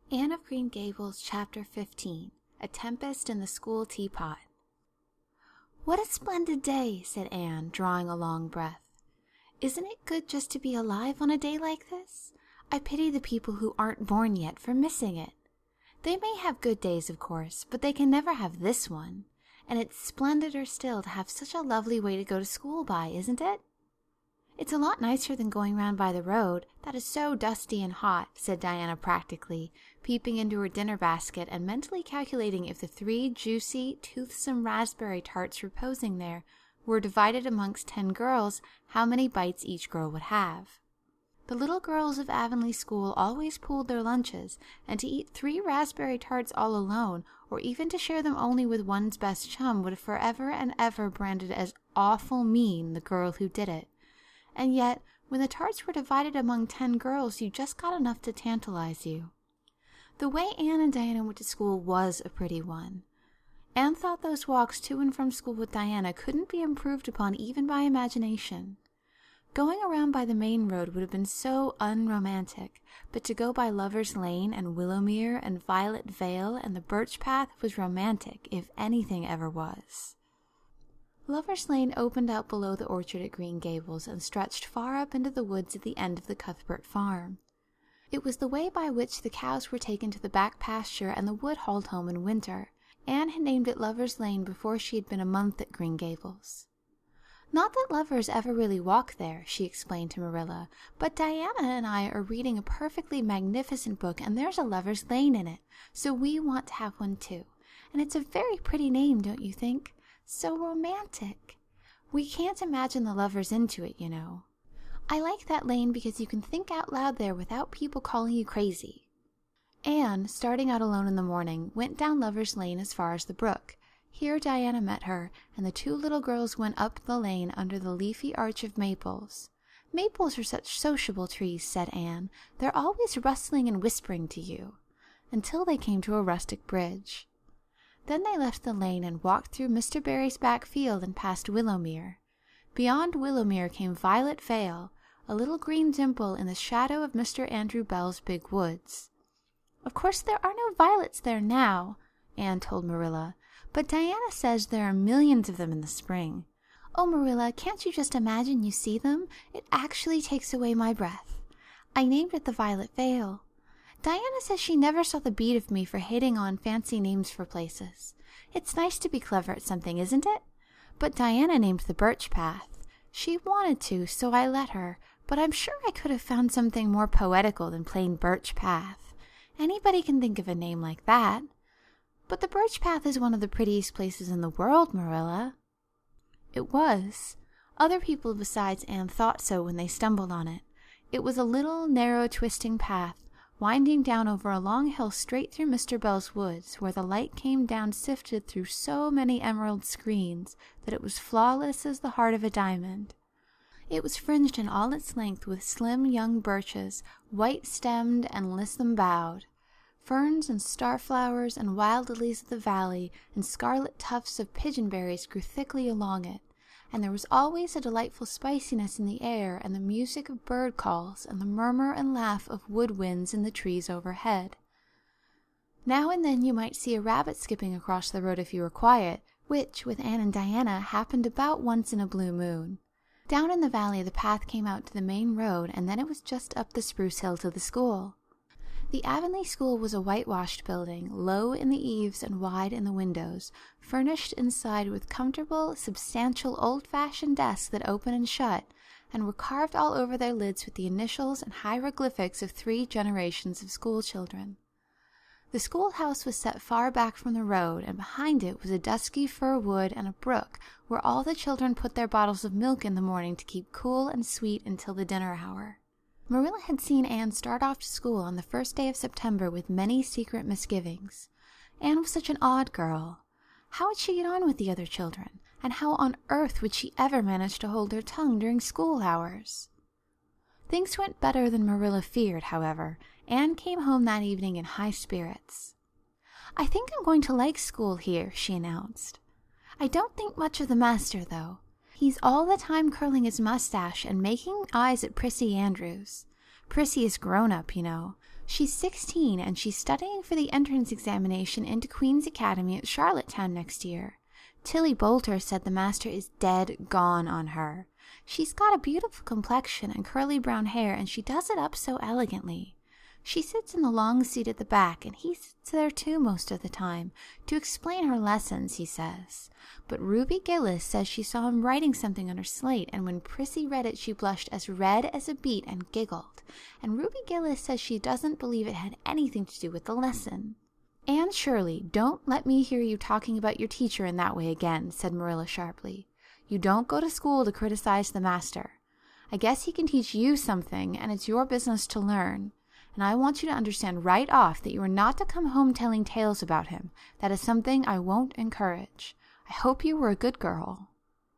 Anne of Green Gables, Chapter 15, A Tempest in the School Teapot. "What a splendid day," said Anne, drawing a long breath. "Isn't it good just to be alive on a day like this? I pity the people who aren't born yet for missing it. They may have good days, of course, but they can never have this one. And it's splendider still to have such a lovely way to go to school by, isn't it?" "It's a lot nicer than going round by the road. That is so dusty and hot," said Diana practically, peeping into her dinner basket and mentally calculating if the 3 juicy, toothsome raspberry tarts reposing there were divided amongst 10 girls, how many bites each girl would have. The little girls of Avonlea School always pooled their lunches, and to eat 3 raspberry tarts all alone, or even to share them only with one's best chum, would forever and ever branded as awful mean the girl who did it. And yet, when the tarts were divided among 10 girls, you just got enough to tantalize you. The way Anne and Diana went to school was a pretty one. Anne thought those walks to and from school with Diana couldn't be improved upon even by imagination. Going around by the main road would have been so unromantic, but to go by Lover's Lane and Willowmere and Violet Vale and the Birch Path was romantic, if anything ever was. Lover's Lane opened out below the orchard at Green Gables and stretched far up into the woods at the end of the Cuthbert farm. It was the way by which the cows were taken to the back pasture and the wood hauled home in winter. Anne had named it Lover's Lane before she had been a month at Green Gables. "Not that lovers ever really walk there," she explained to Marilla, "but Diana and I are reading a perfectly magnificent book and there's a Lover's Lane in it, so we want to have one too. And it's a very pretty name, don't you think? So romantic. We can't imagine the lovers into it, you know. I like that lane because you can think out loud there without people calling you crazy." Anne, starting out alone in the morning, went down Lover's Lane as far as the brook. Here Diana met her, and the 2 little girls went up the lane under the leafy arch of maples. "Maples are such sociable trees," said Anne. "They're always rustling and whispering to you," until they came to a rustic bridge. Then they left the lane and walked through Mr. Barry's back field and past Willowmere. Beyond Willowmere came Violet Vale, a little green dimple in the shadow of Mr. Andrew Bell's big woods. "Of course there are no violets there now," Anne told Marilla, "but Diana says there are millions of them in the spring. Oh, Marilla, can't you just imagine you see them? It actually takes away my breath. I named it the Violet Vale. Diana says she never saw the beat of me for hitting on fancy names for places. It's nice to be clever at something, isn't it? But Diana named the Birch Path. She wanted to, so I let her, but I'm sure I could have found something more poetical than plain Birch Path. Anybody can think of a name like that. But the Birch Path is one of the prettiest places in the world, Marilla." It was. Other people besides Anne thought so when they stumbled on it. It was a little, narrow, twisting path, winding down over a long hill straight through Mr. Bell's woods, where the light came down sifted through so many emerald screens that it was flawless as the heart of a diamond. It was fringed in all its length with slim young birches, white-stemmed and lissom-boughed. Ferns and starflowers and wild lilies of the valley and scarlet tufts of pigeonberries grew thickly along it, and there was always a delightful spiciness in the air and the music of bird calls and the murmur and laugh of wood winds in the trees overhead. Now and then you might see a rabbit skipping across the road if you were quiet, which, with Anne and Diana, happened about once in a blue moon. Down in the valley the path came out to the main road, and then it was just up the spruce hill to the school. The Avonlea School was a whitewashed building, low in the eaves and wide in the windows, furnished inside with comfortable, substantial, old-fashioned desks that open and shut, and were carved all over their lids with the initials and hieroglyphics of 3 generations of schoolchildren. The schoolhouse was set far back from the road, and behind it was a dusky fir wood and a brook where all the children put their bottles of milk in the morning to keep cool and sweet until the dinner hour. Marilla had seen Anne start off to school on the first day of September with many secret misgivings. Anne was such an odd girl. How would she get on with the other children? And how on earth would she ever manage to hold her tongue during school hours? Things went better than Marilla feared, however. Anne came home that evening in high spirits. "I think I'm going to like school here," she announced. "I don't think much of the master, though. He's all the time curling his mustache and making eyes at Prissy Andrews. Prissy is grown up, you know. She's 16 and she's studying for the entrance examination into Queen's Academy at Charlottetown next year. Tilly Boulter said the master is dead gone on her. She's got a beautiful complexion and curly brown hair, and she does it up so elegantly. She sits in the long seat at the back, and he sits there too most of the time, to explain her lessons, he says. But Ruby Gillis says she saw him writing something on her slate, and when Prissy read it she blushed as red as a beet and giggled. And Ruby Gillis says she doesn't believe it had anything to do with the lesson. "Anne Shirley, don't let me hear you talking about your teacher in that way again," said Marilla sharply. "You don't go to school to criticize the master. I guess he can teach you something, and it's your business to learn. And I want you to understand right off that you are not to come home telling tales about him. That is something I won't encourage. I hope you were a good girl."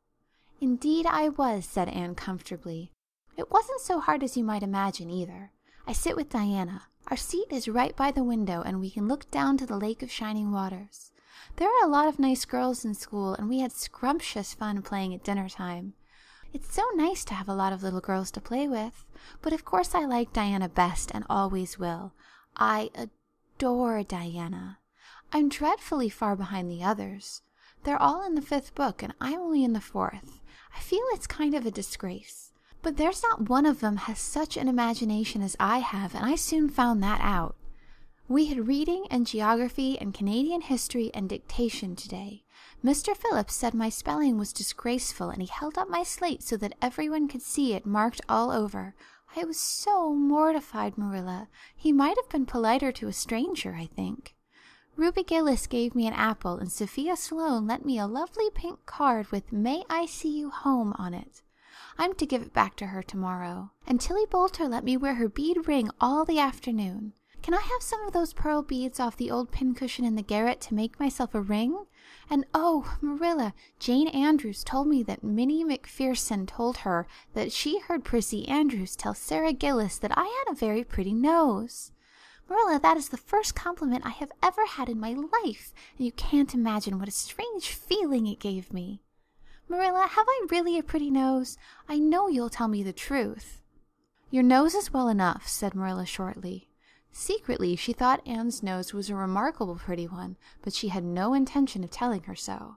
"Indeed I was," said Anne comfortably. "It wasn't so hard as you might imagine, either. I sit with Diana. Our seat is right by the window, and we can look down to the Lake of Shining Waters. There are a lot of nice girls in school, and we had scrumptious fun playing at dinner time. It's so nice to have a lot of little girls to play with, but of course I like Diana best and always will. I adore Diana. I'm dreadfully far behind the others. They're all in the 5th book, and I'm only in the 4th. I feel it's kind of a disgrace. But there's not one of them has such an imagination as I have, and I soon found that out. We had reading and geography and Canadian history and dictation today. Mr. Phillips said my spelling was disgraceful, and he held up my slate so that everyone could see it marked all over. I was so mortified, Marilla. He might have been politer to a stranger, I think. Ruby Gillis gave me an apple, and Sophia Sloane lent me a lovely pink card with 'May I see you home' on it. I'm to give it back to her tomorrow. And Tilly Boulter let me wear her bead ring all the afternoon. Can I have some of those pearl beads off the old pincushion in the garret to make myself a ring? And oh, Marilla, Jane Andrews told me that Minnie McPherson told her that she heard Prissy Andrews tell Sarah Gillis that I had a very pretty nose. Marilla, that is the first compliment I have ever had in my life, and you can't imagine what a strange feeling it gave me. Marilla, have I really a pretty nose? I know you'll tell me the truth." "Your nose is well enough," said Marilla shortly. Secretly, she thought Anne's nose was a remarkable pretty one, but she had no intention of telling her so.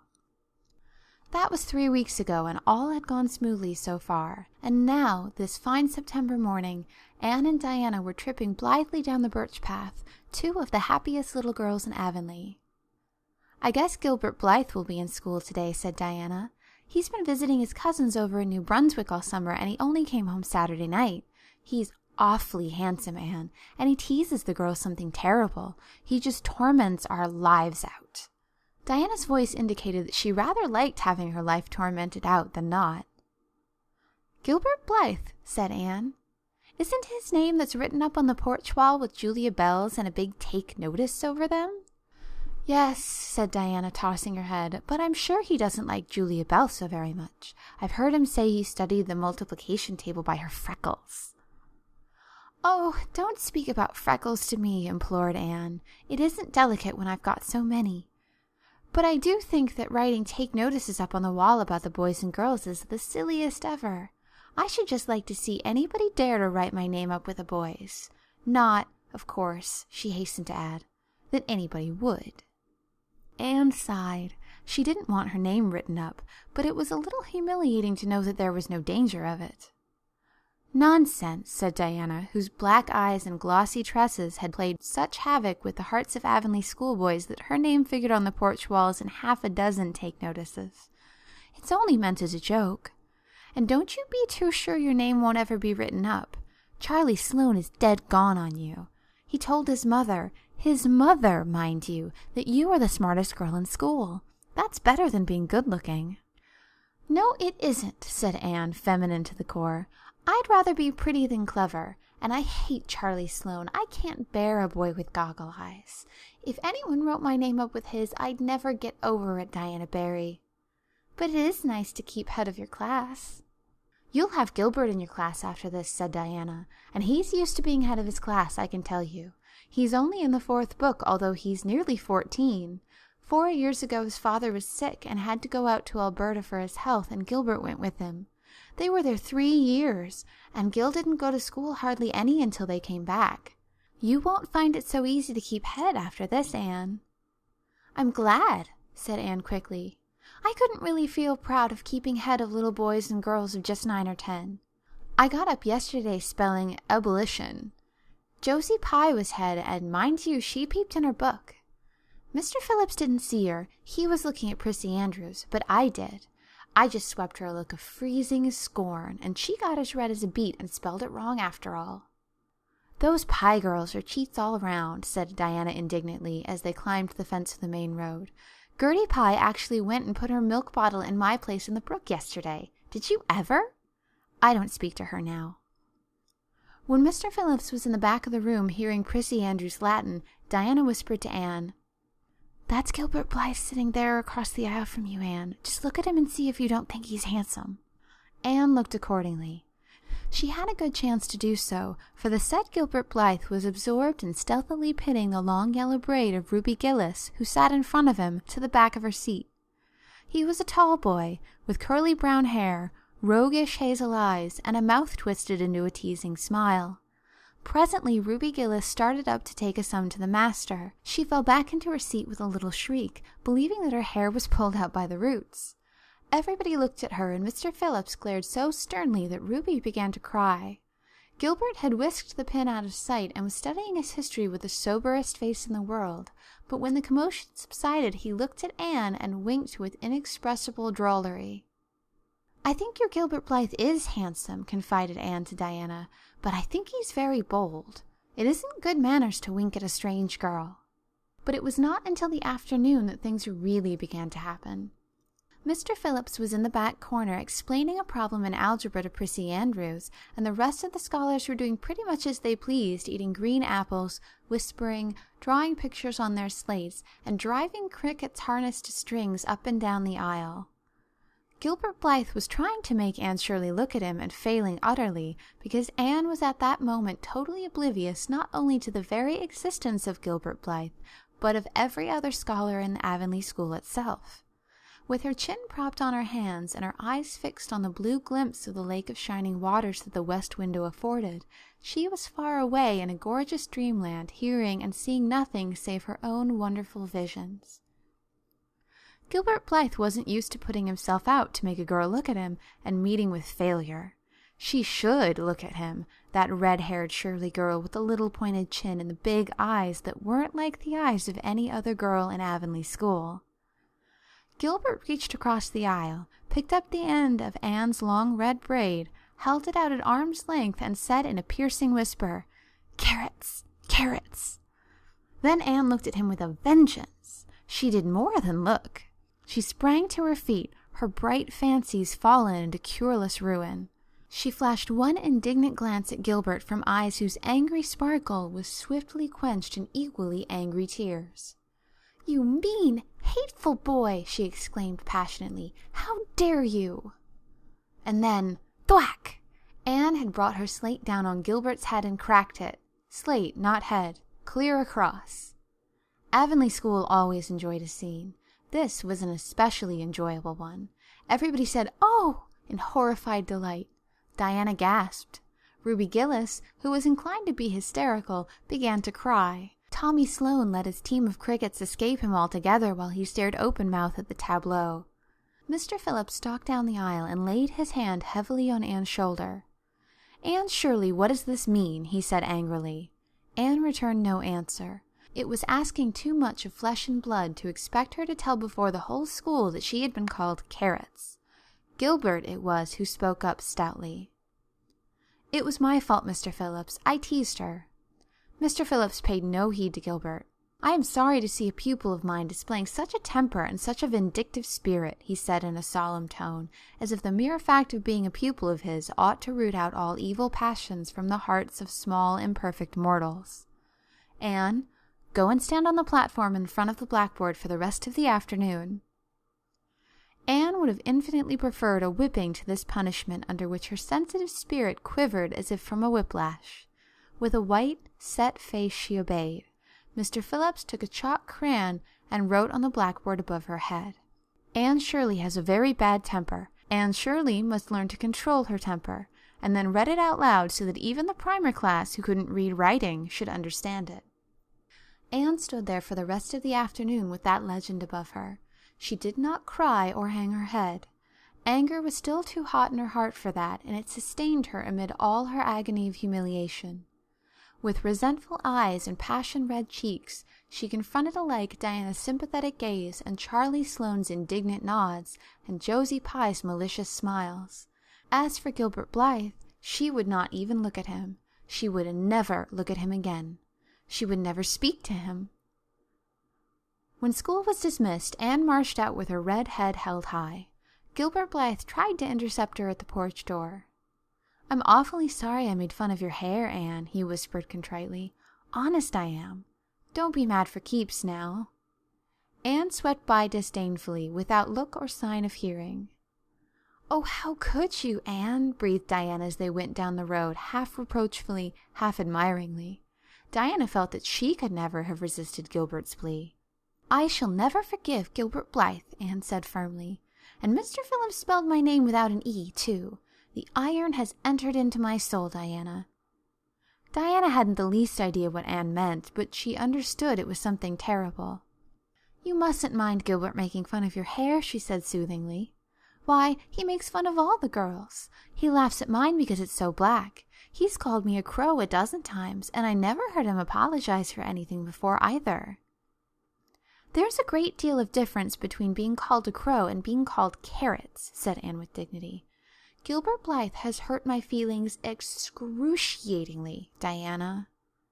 That was 3 weeks ago, and all had gone smoothly so far. And now, this fine September morning, Anne and Diana were tripping blithely down the birch path, 2 of the happiest little girls in Avonlea. "I guess Gilbert Blythe will be in school today," said Diana. "He's been visiting his cousins over in New Brunswick all summer, and he only came home Saturday night. He's awfully handsome, Anne, and he teases the girls something terrible. He just torments our lives out." Diana's voice indicated that she rather liked having her life tormented out than not. "Gilbert Blythe," said Anne. "Isn't his name that's written up on the porch wall with Julia Bell's and a big take notice over them?" "Yes," said Diana, tossing her head, "but I'm sure he doesn't like Julia Bell so very much. I've heard him say he studied the multiplication table by her freckles." "Oh, don't speak about freckles to me," implored Anne. "It isn't delicate when I've got so many. But I do think that writing take notices up on the wall about the boys and girls is the silliest ever. I should just like to see anybody dare to write my name up with a boy's. Not, of course," she hastened to add, "that anybody would." Anne sighed. She didn't want her name written up, but it was a little humiliating to know that there was no danger of it. "Nonsense," said Diana, whose black eyes and glossy tresses had played such havoc with the hearts of Avonlea schoolboys that her name figured on the porch walls in 6 take notices. "It's only meant as a joke. And don't you be too sure your name won't ever be written up. Charlie Sloane is dead gone on you. He told his mother, mind you, that you are the smartest girl in school. That's better than being good-looking." "No, it isn't," said Anne, feminine to the core. "I'd rather be pretty than clever, and I hate Charlie Sloane. I can't bear a boy with goggle eyes. If anyone wrote my name up with his, I'd never get over it, Diana Barry." "But it is nice to keep head of your class." "You'll have Gilbert in your class after this," said Diana, "and he's used to being head of his class, I can tell you. He's only in the 4th book, although he's nearly 14. 4 years ago his father was sick and had to go out to Alberta for his health, and Gilbert went with him. They were there 3 years, and Gil didn't go to school hardly any until they came back. You won't find it so easy to keep head after this, Anne." "I'm glad," said Anne quickly. "I couldn't really feel proud of keeping head of little boys and girls of just 9 or 10. I got up yesterday spelling ebullition. Josie Pye was head, and mind you, she peeped in her book. Mr. Phillips didn't see her. He was looking at Prissy Andrews, but I did. I just swept her a look of freezing scorn, and she got as red as a beet and spelled it wrong after all." "Those Pye girls are cheats all around," said Diana indignantly as they climbed the fence of the main road. "Gertie Pye actually went and put her milk bottle in my place in the brook yesterday. Did you ever? I don't speak to her now." When Mr. Phillips was in the back of the room hearing Prissy Andrews' Latin, Diana whispered to Anne, "That's Gilbert Blythe sitting there across the aisle from you, Anne. Just look at him and see if you don't think he's handsome." Anne looked accordingly. She had a good chance to do so, for the said Gilbert Blythe was absorbed in stealthily pinning the long yellow braid of Ruby Gillis, who sat in front of him, to the back of her seat. He was a tall boy, with curly brown hair, roguish hazel eyes, and a mouth twisted into a teasing smile. Presently Ruby Gillis started up to take a sum to the master. She fell back into her seat with a little shriek, believing that her hair was pulled out by the roots. Everybody looked at her, and Mr. Phillips glared so sternly that Ruby began to cry. Gilbert had whisked the pin out of sight and was studying his history with the soberest face in the world, but when the commotion subsided he looked at Anne and winked with inexpressible drollery. "I think your Gilbert Blythe is handsome," confided Anne to Diana, "but I think he's very bold. It isn't good manners to wink at a strange girl." But it was not until the afternoon that things really began to happen. Mr. Phillips was in the back corner explaining a problem in algebra to Prissy Andrews, and the rest of the scholars were doing pretty much as they pleased, eating green apples, whispering, drawing pictures on their slates, and driving crickets harnessed to strings up and down the aisle. Gilbert Blythe was trying to make Anne Shirley look at him and failing utterly, because Anne was at that moment totally oblivious not only to the very existence of Gilbert Blythe, but of every other scholar in the Avonlea school itself. With her chin propped on her hands and her eyes fixed on the blue glimpse of the lake of shining waters that the west window afforded, she was far away in a gorgeous dreamland, hearing and seeing nothing save her own wonderful visions. Gilbert Blythe wasn't used to putting himself out to make a girl look at him and meeting with failure. She should look at him, that red-haired Shirley girl with the little pointed chin and the big eyes that weren't like the eyes of any other girl in Avonlea school. Gilbert reached across the aisle, picked up the end of Anne's long red braid, held it out at arm's length, and said in a piercing whisper, "Carrots! Carrots!" Then Anne looked at him with a vengeance. She did more than look. She sprang to her feet, her bright fancies fallen into cureless ruin. She flashed one indignant glance at Gilbert from eyes whose angry sparkle was swiftly quenched in equally angry tears. "You mean, hateful boy!" she exclaimed passionately. "How dare you!" And then, thwack! Anne had brought her slate down on Gilbert's head and cracked it. Slate, not head. Clear across. Avonlea school always enjoyed a scene. This was an especially enjoyable one. Everybody said, "Oh!" in horrified delight. Diana gasped. Ruby Gillis, who was inclined to be hysterical, began to cry. Tommy Sloane let his team of crickets escape him altogether while he stared open-mouthed at the tableau. Mr. Phillips stalked down the aisle and laid his hand heavily on Anne's shoulder. "Anne Shirley, what does this mean?" he said angrily. Anne returned no answer. It was asking too much of flesh and blood to expect her to tell before the whole school that she had been called carrots. Gilbert it was who spoke up stoutly. "It was my fault, Mr. Phillips. I teased her." Mr. Phillips paid no heed to Gilbert. "I am sorry to see a pupil of mine displaying such a temper and such a vindictive spirit," he said in a solemn tone, as if the mere fact of being a pupil of his ought to root out all evil passions from the hearts of small, imperfect mortals. "Anne, go and stand on the platform in front of the blackboard for the rest of the afternoon." Anne would have infinitely preferred a whipping to this punishment, under which her sensitive spirit quivered as if from a whiplash. With a white, set face she obeyed. Mr. Phillips took a chalk crayon and wrote on the blackboard above her head, "Anne Shirley has a very bad temper. Anne Shirley must learn to control her temper. and then read it out loud so that even the primer class who couldn't read writing should understand it. Anne stood there for the rest of the afternoon with that legend above her. She did not cry or hang her head. Anger was still too hot in her heart for that, and it sustained her amid all her agony of humiliation. With resentful eyes and passion-red cheeks, she confronted alike Diana's sympathetic gaze and Charlie Sloane's indignant nods and Josie Pye's malicious smiles. As for Gilbert Blythe, she would not even look at him. She would never look at him again. She would never speak to him. When school was dismissed, Anne marched out with her red head held high. Gilbert Blythe tried to intercept her at the porch door. "I'm awfully sorry I made fun of your hair, Anne," he whispered contritely. "Honest I am. Don't be mad for keeps now." Anne swept by disdainfully, without look or sign of hearing. "Oh, how could you, Anne?" breathed Diana as they went down the road, half reproachfully, half admiringly. Diana felt that she could never have resisted Gilbert's plea. "I shall never forgive Gilbert Blythe," Anne said firmly. "And Mr. Phillips spelled my name without an E, too. The iron has entered into my soul, Diana." Diana hadn't the least idea what Anne meant, but she understood it was something terrible. "You mustn't mind Gilbert making fun of your hair," she said soothingly. "Why, he makes fun of all the girls. He laughs at mine because it's so black. He's called me a crow a dozen times, and I never heard him apologize for anything before either." "There's a great deal of difference between being called a crow and being called carrots," said Anne with dignity. "Gilbert Blythe has hurt my feelings excruciatingly, Diana."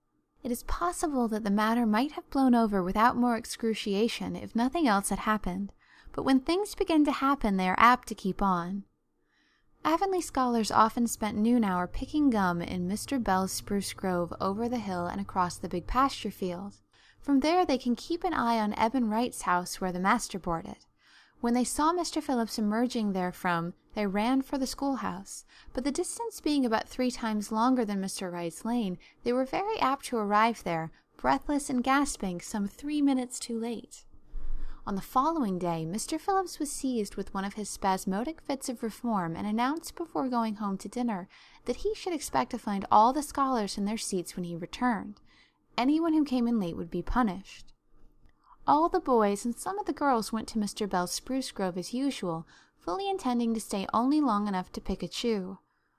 It is possible that the matter might have blown over without more excruciation if nothing else had happened, but when things begin to happen they are apt to keep on. Avonlea scholars often spent noon hour picking gum in Mr. Bell's spruce grove over the hill and across the big pasture field. From there they can keep an eye on Eben Wright's house where the master boarded. When they saw Mr. Phillips emerging therefrom, they ran for the schoolhouse, but the distance being about 3 times longer than Mr. Wright's lane, they were very apt to arrive there, breathless and gasping, some 3 minutes too late. On the following day, Mr. Phillips was seized with one of his spasmodic fits of reform and announced before going home to dinner that he should expect to find all the scholars in their seats when he returned. Anyone who came in late would be punished. All the boys and some of the girls went to Mr. Bell's spruce grove as usual, fully intending to stay only long enough to pick a chew.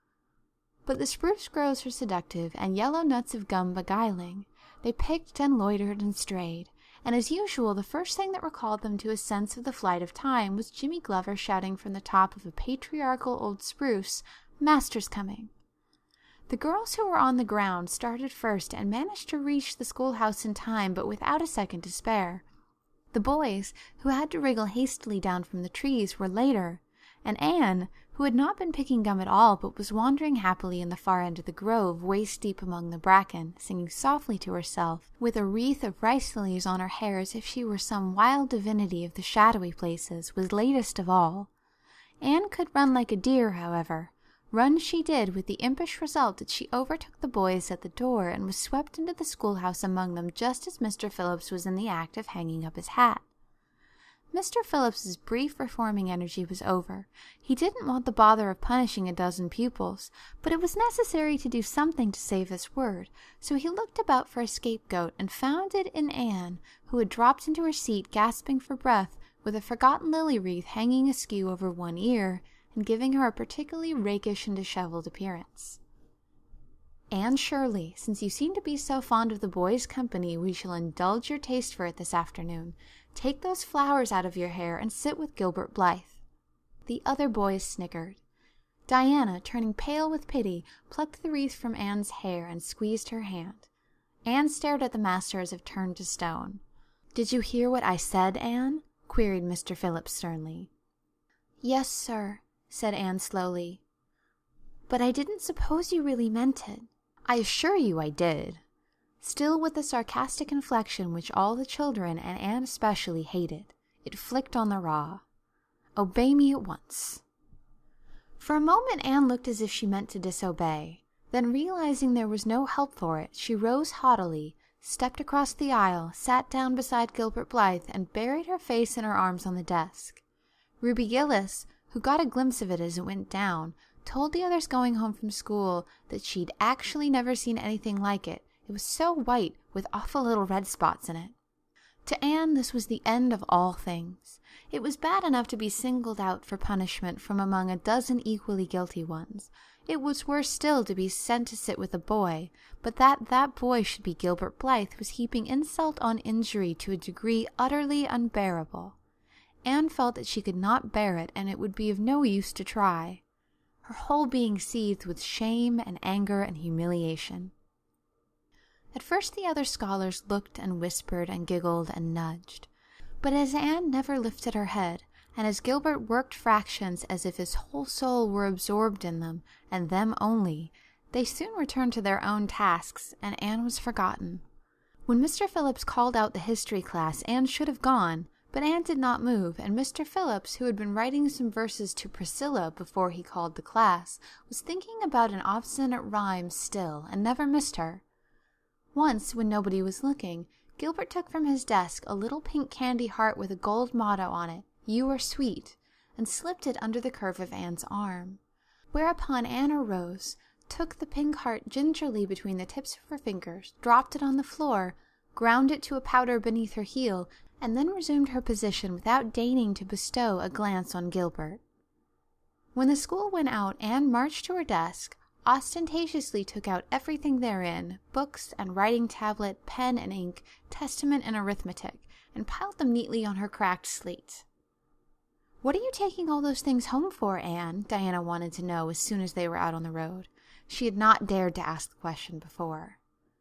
But the spruce groves were seductive, and yellow nuts of gum beguiling. They picked and loitered and strayed, and as usual the first thing that recalled them to a sense of the flight of time was Jimmy Glover shouting from the top of a patriarchal old spruce, "Master's coming!" The girls who were on the ground started first and managed to reach the schoolhouse in time, but without a second to spare. The boys, who had to wriggle hastily down from the trees, were later, and Anne, who had not been picking gum at all but was wandering happily in the far end of the grove, waist-deep among the bracken, singing softly to herself, with a wreath of rice lilies on her hair as if she were some wild divinity of the shadowy places, was latest of all. Anne could run like a deer, however. Run she did, with the impish result that she overtook the boys at the door and was swept into the schoolhouse among them just as Mr. Phillips was in the act of hanging up his hat. Mr. Phillips's brief reforming energy was over. He didn't want the bother of punishing a dozen pupils, but it was necessary to do something to save his word, so he looked about for a scapegoat and found it in Anne, who had dropped into her seat gasping for breath, with a forgotten lily wreath hanging askew over one ear, and giving her a particularly rakish and disheveled appearance. "Anne Shirley, since you seem to be so fond of the boys' company, we shall indulge your taste for it this afternoon. Take those flowers out of your hair and sit with Gilbert Blythe." The other boys snickered. Diana, turning pale with pity, plucked the wreath from Anne's hair and squeezed her hand. Anne stared at the master as if turned to stone. "Did you hear what I said, Anne?" queried Mr. Phillips sternly. "Yes, sir," said Anne slowly. "But I didn't suppose you really meant it." "I assure you I did," still with the sarcastic inflection which all the children, and Anne especially, hated. It flicked on the raw. "Obey me at once." For a moment Anne looked as if she meant to disobey. Then, realizing there was no help for it, she rose haughtily, stepped across the aisle, sat down beside Gilbert Blythe, and buried her face in her arms on the desk. Ruby Gillis, who got a glimpse of it as it went down, told the others going home from school that she'd actually never seen anything like it. It was so white, with awful little red spots in it. To Anne, this was the end of all things. It was bad enough to be singled out for punishment from among a dozen equally guilty ones. It was worse still to be sent to sit with a boy, but that boy should be Gilbert Blythe was heaping insult on injury to a degree utterly unbearable. Anne felt that she could not bear it, and it would be of no use to try. Her whole being seethed with shame and anger and humiliation. At first the other scholars looked and whispered and giggled and nudged. But as Anne never lifted her head, and as Gilbert worked fractions as if his whole soul were absorbed in them, and them only, they soon returned to their own tasks, and Anne was forgotten. When Mr. Phillips called out the history class, Anne should have gone, but Anne did not move, and Mr. Phillips, who had been writing some verses to Priscilla before he called the class, was thinking about an obstinate rhyme still, and never missed her. Once, when nobody was looking, Gilbert took from his desk a little pink candy heart with a gold motto on it, "You are sweet," and slipped it under the curve of Anne's arm. Whereupon Anne arose, took the pink heart gingerly between the tips of her fingers, dropped it on the floor, ground it to a powder beneath her heel, and then resumed her position without deigning to bestow a glance on Gilbert. When the school went out, Anne marched to her desk, ostentatiously took out everything therein, books and writing tablet, pen and ink, testament and arithmetic, and piled them neatly on her cracked slate. "What are you taking all those things home for, Anne?" Diana wanted to know as soon as they were out on the road. She had not dared to ask the question before.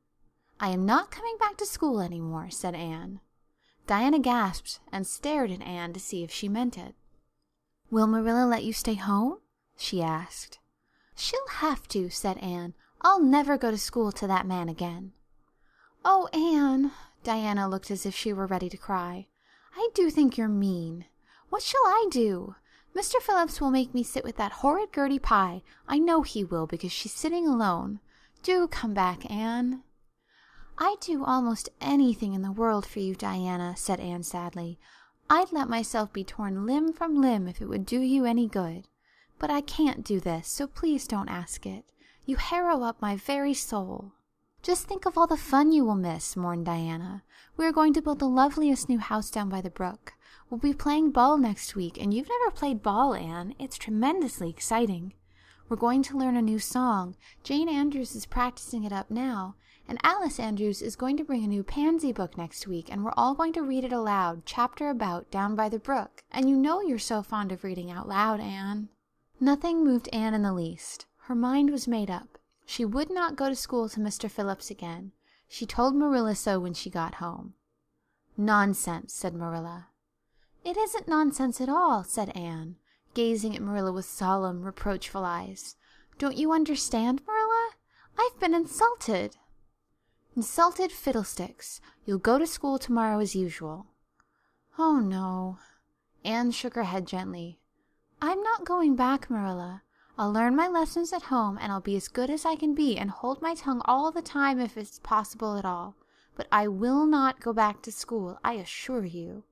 "I am not coming back to school any more," said Anne. Diana gasped and stared at Anne to see if she meant it. "Will Marilla let you stay home?" she asked. "She'll have to," said Anne. "I'll never go to school to that man again." "Oh, Anne," Diana looked as if she were ready to cry. "I do think you're mean. What shall I do? Mr. Phillips will make me sit with that horrid Gertie Pye. I know he will, because she's sitting alone. Do come back, Anne." "I'd do almost anything in the world for you, Diana," said Anne sadly. "I'd let myself be torn limb from limb if it would do you any good. But I can't do this, so please don't ask it. You harrow up my very soul." "Just think of all the fun you will miss," mourned Diana. "We are going to build the loveliest new house down by the brook. We'll be playing ball next week, and you've never played ball, Anne. It's tremendously exciting. We're going to learn a new song. Jane Andrews is practicing it up now, and Alice Andrews is going to bring a new Pansy book next week, and we're all going to read it aloud, chapter about Down by the Brook. And you know you're so fond of reading out loud, Anne." Nothing moved Anne in the least. Her mind was made up. She would not go to school to Mr. Phillips again. She told Marilla so when she got home. "Nonsense," said Marilla. "It isn't nonsense at all," said Anne, gazing at Marilla with solemn, reproachful eyes. "Don't you understand, Marilla? I've been insulted." "Insulted fiddlesticks. You'll go to school tomorrow as usual." "Oh, no." Anne shook her head gently. "I'm not going back, Marilla. I'll learn my lessons at home, and I'll be as good as I can be and hold my tongue all the time if it's possible at all. But I will not go back to school, I assure you."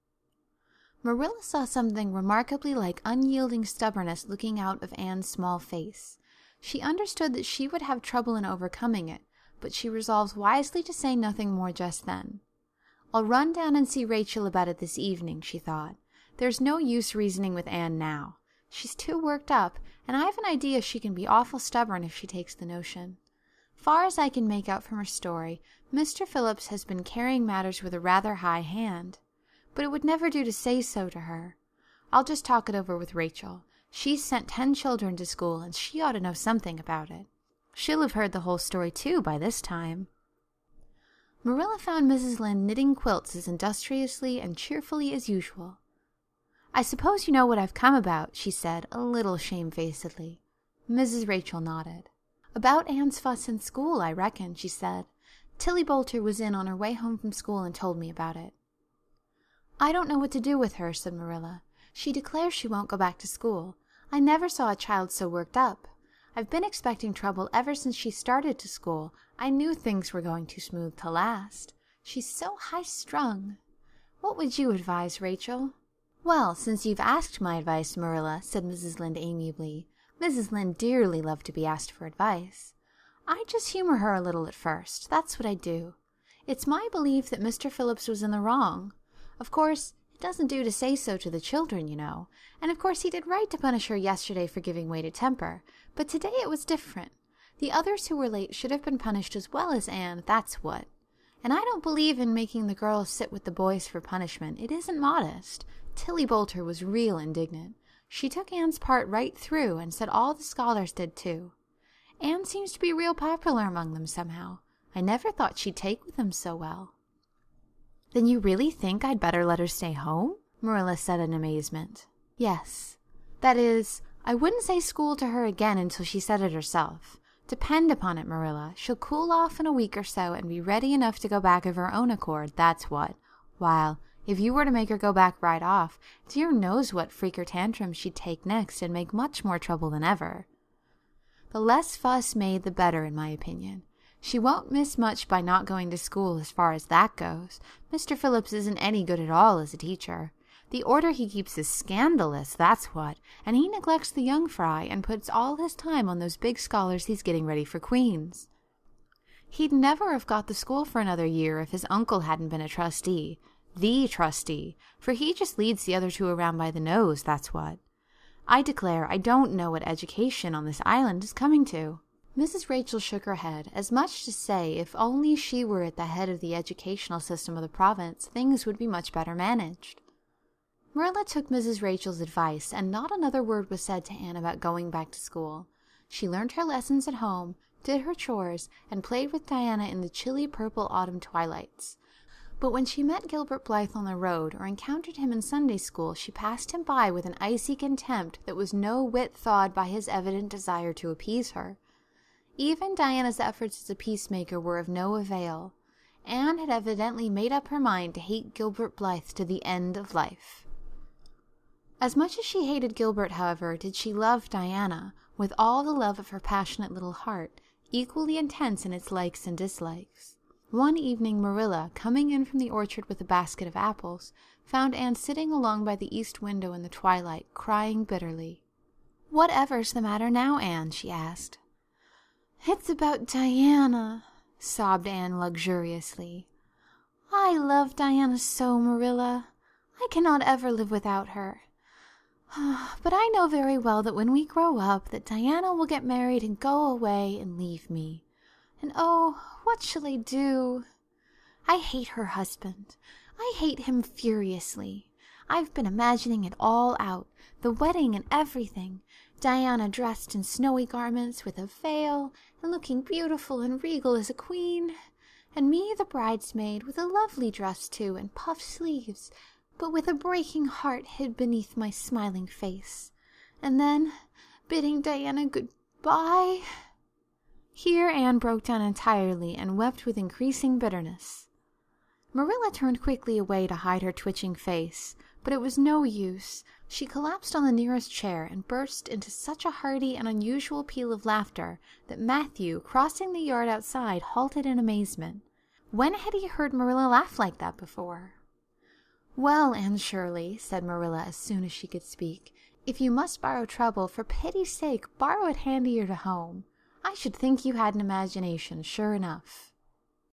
Marilla saw something remarkably like unyielding stubbornness looking out of Anne's small face. She understood that she would have trouble in overcoming it, but she resolved wisely to say nothing more just then. "I'll run down and see Rachel about it this evening," she thought. "There's no use reasoning with Anne now. She's too worked up, and I've an idea she can be awful stubborn if she takes the notion. Far as I can make out from her story, Mr. Phillips has been carrying matters with a rather high hand. But it would never do to say so to her. I'll just talk it over with Rachel. She's sent 10 children to school, and she ought to know something about it. She'll have heard the whole story, too, by this time." Marilla found Mrs. Lynde knitting quilts as industriously and cheerfully as usual. "I suppose you know what I've come about," she said, a little shamefacedly. Mrs. Rachel nodded. "About Anne's fuss in school, I reckon," she said. "Tilly Boulter was in on her way home from school and told me about it." "I don't know what to do with her," said Marilla. "She declares she won't go back to school. I never saw a child so worked up. I've been expecting trouble ever since she started to school. I knew things were going too smooth to last. She's so high-strung. What would you advise, Rachel?" "Well, since you've asked my advice, Marilla," said Mrs. Lynde amiably, Mrs. Lynde dearly loved to be asked for advice. I just humor her a little at first, that's what I do. It's my belief that Mr. Phillips was in the wrong. Of course, it doesn't do to say so to the children, you know, and of course he did right to punish her yesterday for giving way to temper, but today it was different. The others who were late should have been punished as well as Anne, that's what. And I don't believe in making the girls sit with the boys for punishment. It isn't modest. Tilly Boulter was real indignant. She took Anne's part right through and said all the scholars did too. Anne seems to be real popular among them somehow. I never thought she'd take with them so well. Then you really think I'd better let her stay home? Marilla said in amazement. Yes. That is, I wouldn't say school to her again until she said it herself. Depend upon it, Marilla, she'll cool off in a week or so and be ready enough to go back of her own accord, that's what. While, if you were to make her go back right off, dear knows what freak or tantrum she'd take next and make much more trouble than ever. The less fuss made the better, in my opinion. She won't miss much by not going to school as far as that goes. Mr. Phillips isn't any good at all as a teacher. The order he keeps is scandalous, that's what, and he neglects the young fry and puts all his time on those big scholars he's getting ready for Queen's. He'd never have got the school for another year if his uncle hadn't been a trustee. The trustee, for he just leads the other two around by the nose, that's what. I declare I don't know what education on this island is coming to. Mrs. Rachel shook her head, as much to say if only she were at the head of the educational system of the province, things would be much better managed. Marilla took Mrs. Rachel's advice, and not another word was said to Anne about going back to school. She learned her lessons at home, did her chores, and played with Diana in the chilly purple autumn twilights. But when she met Gilbert Blythe on the road or encountered him in Sunday school, she passed him by with an icy contempt that was no whit thawed by his evident desire to appease her. Even Diana's efforts as a peacemaker were of no avail. Anne had evidently made up her mind to hate Gilbert Blythe to the end of life. As much as she hated Gilbert, however, did she love Diana, with all the love of her passionate little heart, equally intense in its likes and dislikes. One evening Marilla, coming in from the orchard with a basket of apples, found Anne sitting along by the east window in the twilight, crying bitterly. "Whatever's the matter now, Anne?" she asked. "It's about Diana," sobbed Anne luxuriously. "I love Diana so, Marilla. I cannot ever live without her. But I know very well that when we grow up that Diana will get married and go away and leave me. And oh, what shall I do? I hate her husband. I hate him furiously. I've been imagining it all out, the wedding and everything. Diana dressed in snowy garments with a veil and looking beautiful and regal as a queen. And me the bridesmaid with a lovely dress too and puffed sleeves, but with a breaking heart hid beneath my smiling face. And then, bidding Diana good-bye." Here Anne broke down entirely and wept with increasing bitterness. Marilla turned quickly away to hide her twitching face, but it was no use. She collapsed on the nearest chair and burst into such a hearty and unusual peal of laughter that Matthew, crossing the yard outside, halted in amazement. When had he heard Marilla laugh like that before? "Well, Anne Shirley," said Marilla as soon as she could speak, "if you must borrow trouble, for pity's sake borrow it handier to home. I should think you had an imagination, sure enough."